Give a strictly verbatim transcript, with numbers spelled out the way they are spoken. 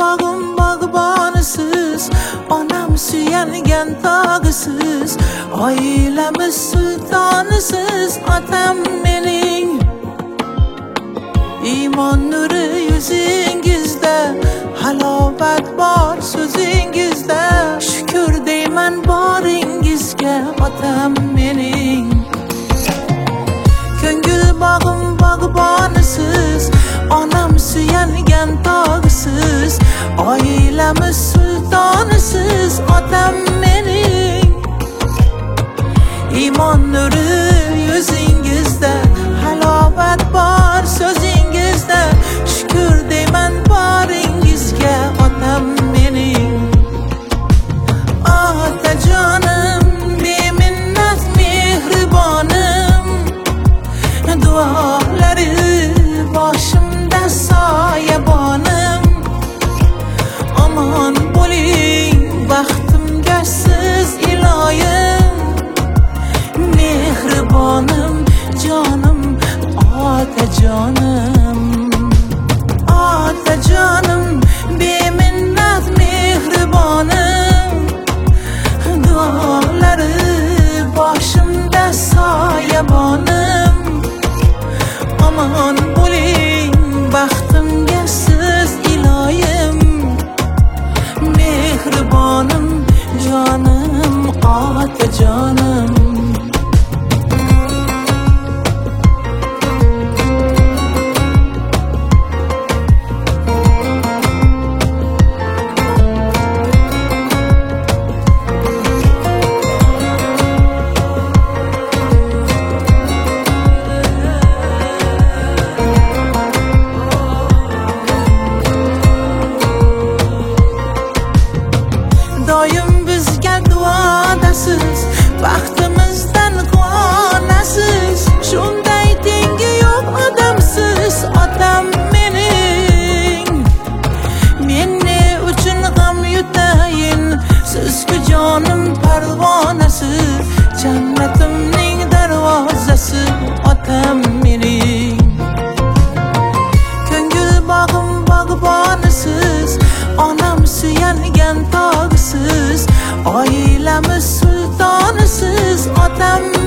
bog'im bog'bonisiz, onam suyangan tog'isiz, oilamiz sultonisiz, otam mening. Iymon nuri yuzingizda, halovat bor so'zingizda, shukr deyman boringizga, otam mening. Ko'ngil bog'im bog'bonisiz, onam suyangan tog'isiz, oilamiz sultonisiz, otam mening. Iymon nuri yuzingizda, halovat bor so'zingizda, shukr deyman boringizga, otam mening. Otajonim, beminnat mehribonim, duolari boshimda soyabonim. Omon bo'ling, baxtimga siz iloyim, mehribonim, jonim, otajonim. Otajonim, beminnat mehribonim, duolari boshimda soyabonim. Omon bo'ling, baxtimga siz iloyim, mehribonim, jonim, otajonim. Doim bizga duodasiz, baxtimizdan quvonasiz, shunday tengi yo'q odamsiz, otam mening. Men ne uchun g'am yutayin, sizku jonim parvonasi, jannatimning darvozasi, otam mening. Ko'ngil bog'im bog'bonisiz, onam suyangan tog'isiz, oilamiz sultonisiz, otam